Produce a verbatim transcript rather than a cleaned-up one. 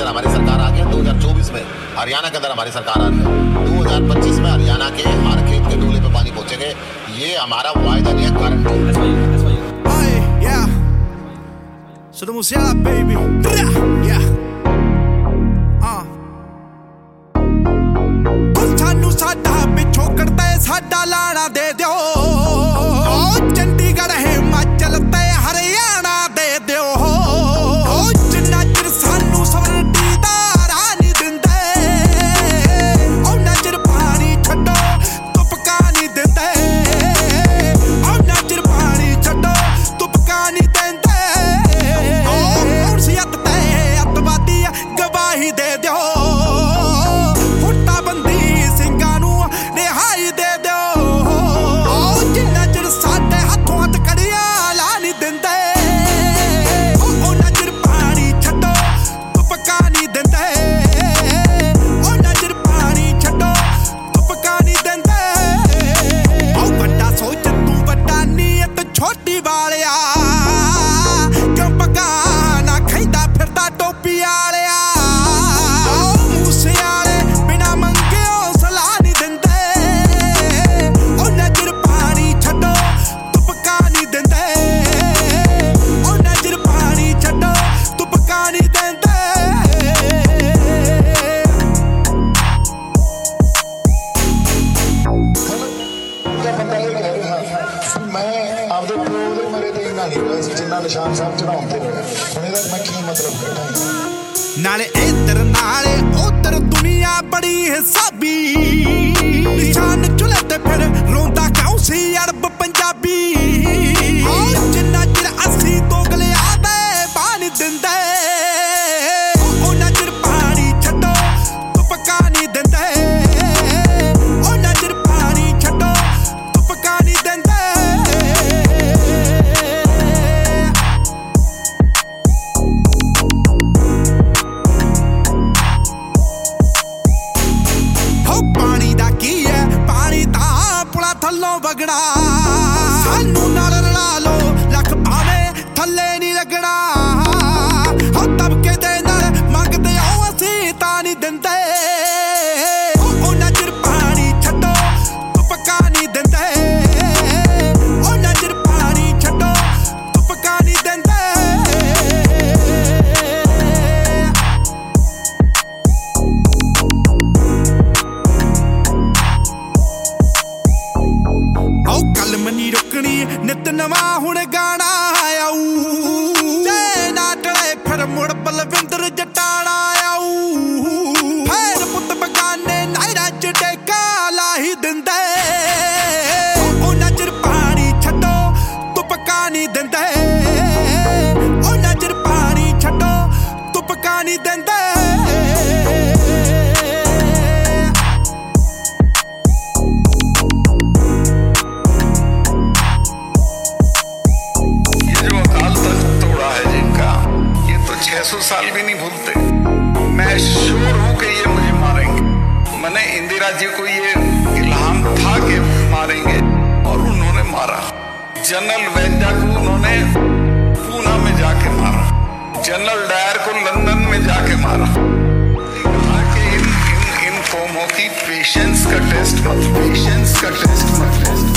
अंदर हमारी सरकार आ गई, दो हज़ार चौबीस में हरियाणा के अंदर हमारी सरकार आ रही है, दो हज़ार पच्चीस में हरियाणा के हर खेत के डूले पे पानी पहुंचेंगे। ये हमारा वायदा नहीं है, guarantee. So Musiala, baby. Yeah. Uh. ਸਾਨੂੰ ਸਾਡਾ ਪਿੱਛੋਂ ਕੱਢਦੇ ਸਾਡਾ ਲਾਣਾ ਦੇ ਦਿਓ, ਓ ਚੰਡੀਗੜ੍ਹ ਹਿਮਾਚਲ ਤੇ ਹਰਿਆਣਾ ਦੇ ਦਿਓ, ਓ ਜਿੰਨਾ ਚਿਰ ਸਾਨੂੰ ਸਵਰਟੀ ਦਾ ਰਾਹ ਨਹੀਂ ਦਿੰਦੇ, ਉਹਨਾਂ ਚਿਰ ਪਾਣੀ ਛੱਡੋ ਤੁਪਕਾ ਨਹੀਂ ਦਿੰਦੇ, ਉਹਨਾਂ ਚਿਰ ਪਾਣੀ ਛੱਡੋ ਤੁਪਕਾ ਨਹੀਂ ਦਿੰਦੇ, ਓ ਕੌਣ ਸੀ ਅੱਤ ਤੇ ਅੱਤਵਾਦੀ ਗਵਾਹੀ ਦੇ ਦਿਓ, ਨਿਸ਼ਾਨ ਸਾਹਿਬ ਚੜਾਉਂਦੇ ਹੋਏ ਹੁਣ ਇਹਦਾ ਮੈਂ ਕੀ ਮਤਲਬ ਕੱਢਾਂ। ਨਾਲੇ ਇੱਧਰ ਨਾਲੇ ਉੱਧਰ ਦੁਨੀਆ ਬੜੀ ਹਿਸਾਬੀ, ਨਿਸ਼ਾਨ ਚੁੱਲ੍ਹੇ ਤੇ ਫਿਰ ਰੋਂਦਾ ਕਿਉਂ ਸੀ ਅਰਬ ਪੰਜਾਬੀ, ਜਿੰਨਾ ਚਿਰ ਅਸੀਂ ਦੋਗਲਿਆਂ ਦੇ ਪਾਣੀ ਦਿੰਦੇ, ਉਹਨਾਂ ਚਿਰ ਪਾਣੀ ਛੱਡੋ ਤੁਪਕਾ ਨਹੀਂ ਦਿੰਦੇ, ਉਹਨਾਂ ਚਿਰ ਪਾਣੀ ਛੱਡੋ ਤੁਪਕਾ ਨਹੀਂ ਦਿੰਦੇ। ਥੱਲੋਂ ਵਗਣਾ ਸਾਨੂੰ ਨਾਲ ਰਲਾ ਲੋ, ਲੱਖ ਭਾਵੇਂ ਥੱਲੇ ਨਹੀਂ ਲੱਗਣਾ, ਹੋ ਤਬਕੇ ਦੇ ਨਾਲ ਮੰਗਦੇ ਹੋ ਅਸੀਂ ਤਾਂ ਨਹੀਂ ਦਿੰਦੇ, ਉਹਨਾਂ ਚਿਰ ਪਾਣੀ ਛੱਡੋ ਤੁਪਕਾ ਨਹੀਂ ਦਿੰਦੇ, ਉਹਨਾਂ ਚਿਰ ਪਾਣੀ ਛੱਡੋ ਤੁਪਕਾ ਨਹੀਂ ਦਿੰਦੇ। ਮਨੀ ਰੁਕਣੀ ਨਿਤ ਨਵਾਂ ਹੁਣ ਗਾਣਾ ਆਊ, ਜੇ ਨਾ ਟਲੇ ਫਿਰ ਮੁੜ ਬਲਵਿੰਦਰ ਜਟਾਣਾ ਆਊ, ਫੇਰ ਪੁੱਤ ਬਗਾਨੇ ਨਾਇਰਾ ਚ ਟੇਕਾ ਲਾਹੀ ਦਿੰਦੇ, ਉਹਨਾਂ ਚਿਰ ਪਾਣੀ ਛੱਡੋ ਤੁਪਕਾ ਨਹੀਂ ਦਿੰਦੇ, ਉਹਨਾਂ ਚਿਰ ਪਾਣੀ ਛੱਡੋ ਤੁਪਕਾ ਨਹੀਂ ਦਿੰਦੇ। छह सौ साल भी नहीं भूलते। मैं श्योर हूं कि ये मुझे मारेंगे। मैंने इंदिरा जी को ये इल्हाम था कि मारेंगे और उन्होंने मारा। जनरल वैद्या को उन्होंने पूना में जाके मारा, जनरल डायर को लंदन में जाके मारा। कहा कि इन इन इन कौमों की पेशेंस का टेस्ट मत पेशेंस का टेस्ट मत टेस्ट